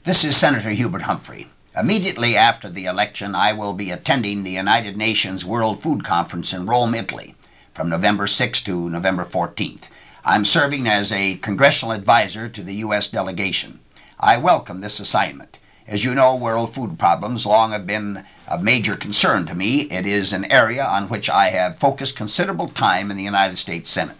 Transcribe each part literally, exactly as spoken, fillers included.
This is Senator Hubert Humphrey. Immediately after the election, I will be attending the United Nations World Food Conference in Rome, Italy, from November sixth to November fourteenth. I'm serving as a congressional advisor to the U S delegation. I welcome this assignment. As you know, world food problems long have been of major concern to me. It is an area on which I have focused considerable time in the United States Senate.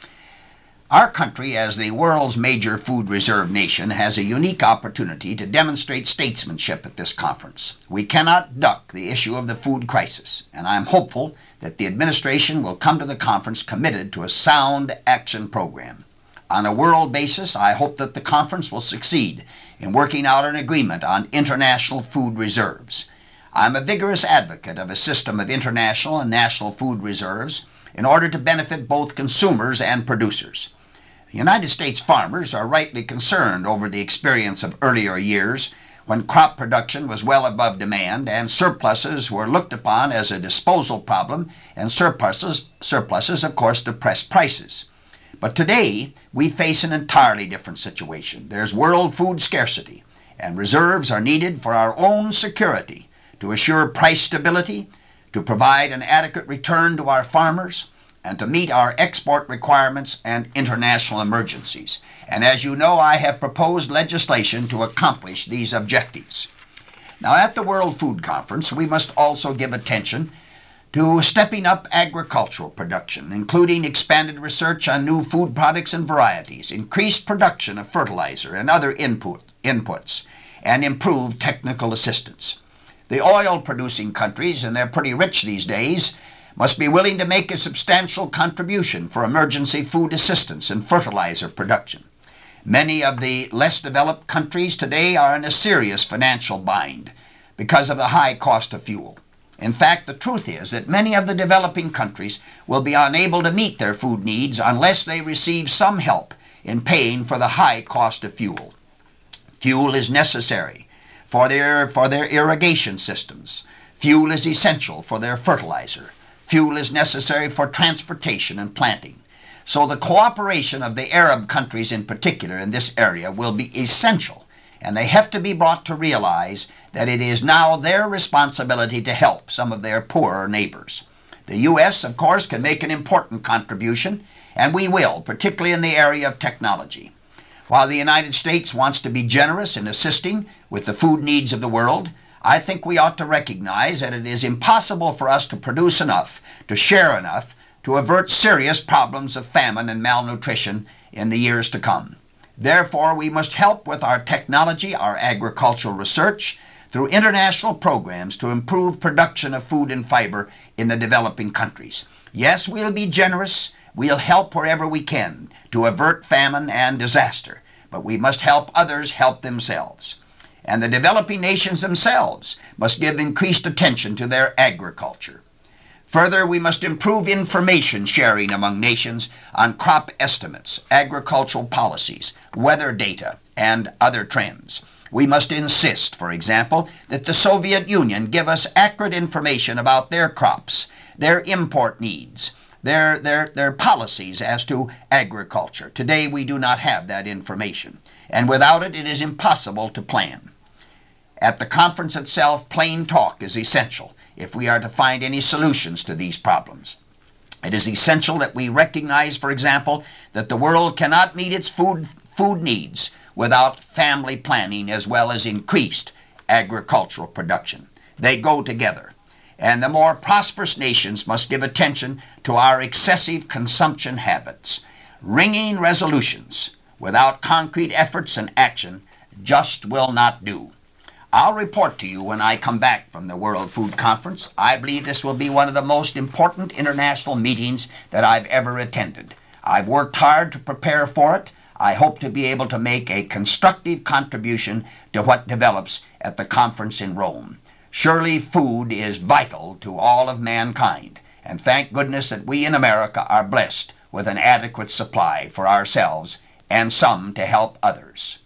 Our country, as the world's major food reserve nation, has a unique opportunity to demonstrate statesmanship at this conference. We cannot duck the issue of the food crisis, and I am hopeful that the administration will come to the conference committed to a sound action program. On a world basis, I hope that the conference will succeed in working out an agreement on international food reserves. I'm a vigorous advocate of a system of international and national food reserves in order to benefit both consumers and producers. United States farmers are rightly concerned over the experience of earlier years when crop production was well above demand and surpluses were looked upon as a disposal problem, and surpluses, surpluses of course, depressed prices. But today, we face an entirely different situation. There's world food scarcity, and reserves are needed for our own security, to assure price stability, to provide an adequate return to our farmers, and to meet our export requirements and international emergencies. And as you know, I have proposed legislation to accomplish these objectives. Now, at the World Food Conference, we must also give attention to stepping up agricultural production, including expanded research on new food products and varieties, increased production of fertilizer and other input, inputs, and improved technical assistance. The oil-producing countries, and they're pretty rich these days, must be willing to make a substantial contribution for emergency food assistance and fertilizer production. Many of the less developed countries today are in a serious financial bind because of the high cost of fuel. In fact, the truth is that many of the developing countries will be unable to meet their food needs unless they receive some help in paying for the high cost of fuel. Fuel is necessary for their, for their irrigation systems. Fuel is essential for their fertilizer. Fuel is necessary for transportation and planting. So the cooperation of the Arab countries in particular in this area will be essential, and they have to be brought to realize that it is now their responsibility to help some of their poorer neighbors. The U S, of course, can make an important contribution, and we will, particularly in the area of technology. While the United States wants to be generous in assisting with the food needs of the world, I think we ought to recognize that it is impossible for us to produce enough, to share enough, to avert serious problems of famine and malnutrition in the years to come. Therefore, we must help with our technology, our agricultural research, through international programs to improve production of food and fiber in the developing countries. Yes, we'll be generous. We'll help wherever we can to avert famine and disaster, but we must help others help themselves. And the developing nations themselves must give increased attention to their agriculture. Further, we must improve information sharing among nations on crop estimates, agricultural policies, weather data, and other trends. We must insist, for example, that the Soviet Union give us accurate information about their crops, their import needs, their, their, their policies as to agriculture. Today, we do not have that information, and without it, it is impossible to plan. At the conference itself, plain talk is essential if we are to find any solutions to these problems. It is essential that we recognize, for example, that the world cannot meet its food, food needs without family planning as well as increased agricultural production. They go together. And the more prosperous nations must give attention to our excessive consumption habits. Ringing resolutions without concrete efforts and action just will not do. I'll report to you when I come back from the World Food Conference. I believe this will be one of the most important international meetings that I've ever attended. I've worked hard to prepare for it. I hope to be able to make a constructive contribution to what develops at the conference in Rome. Surely food is vital to all of mankind, and thank goodness that we in America are blessed with an adequate supply for ourselves and some to help others.